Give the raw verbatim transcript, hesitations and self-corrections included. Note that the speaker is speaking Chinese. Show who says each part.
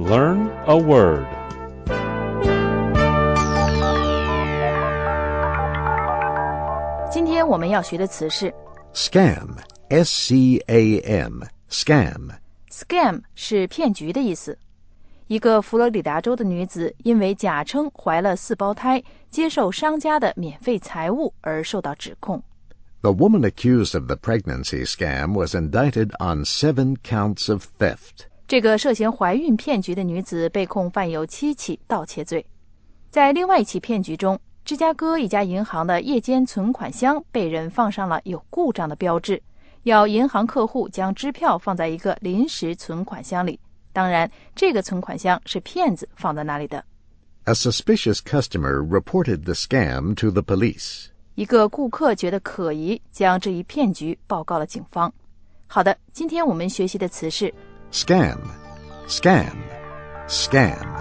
Speaker 1: Learn a word.
Speaker 2: Today 今天我们要学的词是
Speaker 3: Scam, S C A M, scam.
Speaker 2: Scam 是骗局的意思。一个佛罗里达州的女子因为假称怀了四胞胎，接受商家的免费财物而受到指控。
Speaker 3: The woman accused of the pregnancy scam was indicted on seven counts of theft.
Speaker 2: 这个涉嫌怀孕骗局的女子被控犯有七起盗窃罪。在另外一起骗局中，芝加哥一家银行的夜间存款箱被人放上了有故障的标志，要银行客户将支票放在一个临时存款箱里。当然，这个存款箱是骗子放在那里的。
Speaker 3: A suspicious customer reported the scam to the police.
Speaker 2: 一个顾客觉得可疑，将这一骗局报告了警方。好的，今天我们学习的词是
Speaker 3: Scam, scam, scam.